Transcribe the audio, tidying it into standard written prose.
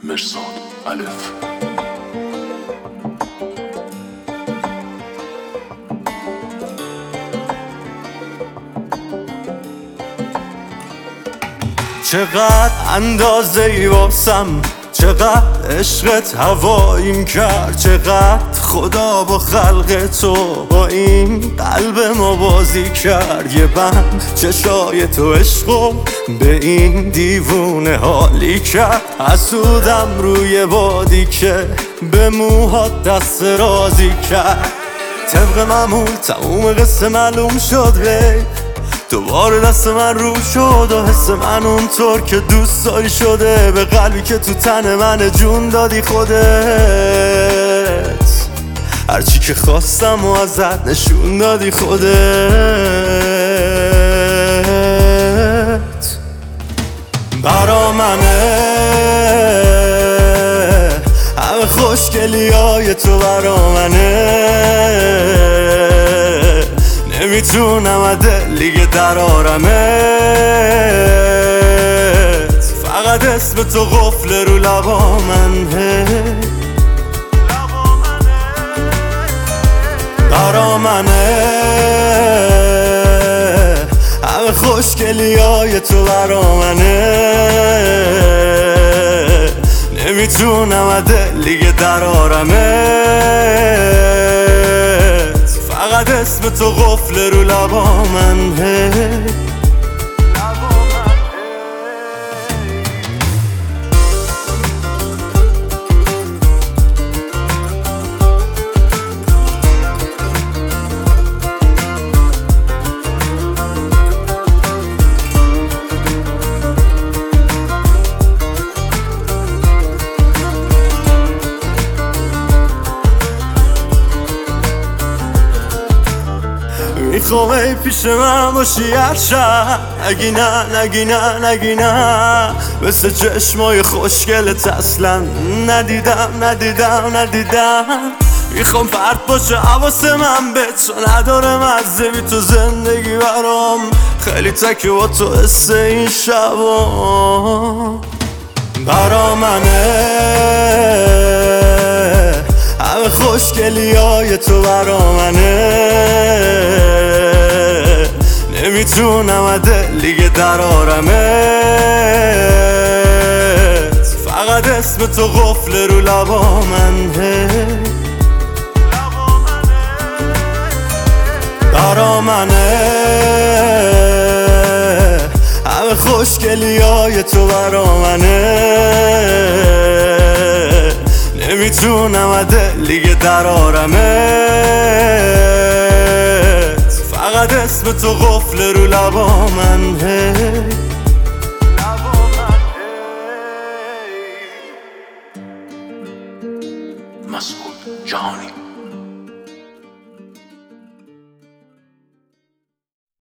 مرصاد الف. چقدر اندازه ای واسم، چقدر عشقت هواییم کرد، چقدر خدا با خلق تو با این قلب ما بازی کرد. یه بند چشای تو عشقو به این دیوونه حالی کرد. حسودم روی بادی که به موهات دست رازی کرد. طبق معمول تموم قصه معلوم شد وی دوباره دست من رو شد و حس من اونطور که دوست داری شده. به قلبی که تو تن من جون دادی خودت، هرچی که خواستم و ازت نشون دادی خودت. برا منه همه خوشگلی های تو، برا منه نمیتونم دلیگه در آرمت. فقط اسم تو قفل رو لبا منه. برا منه همه خوشگلی های تو، برا منه نمیتونم دلیگه در آرمت. فقط اسم تو قفل رو لبا منه. میخوام ای پیش من باشی هر شب، نگی نه نگی نه نگی نه. مثل چشمای خوشگلت اصلا ندیدم. میخوام فرد باشه حواس من به تو نداره مزه بی تو زندگی برام. خیلی تکه با تو حس این شبا. برا منه همه خوشگلی های تو، برا منه نمیتونم دلیگه در آرمت. فقط اسم تو قفل رو لبا منه. برا منه همه خوشگلی های تو، برا منه نمیتونم دلیگه در آرمت. فقط اسم تو قفل رو لبا منه. مسعود جهانی.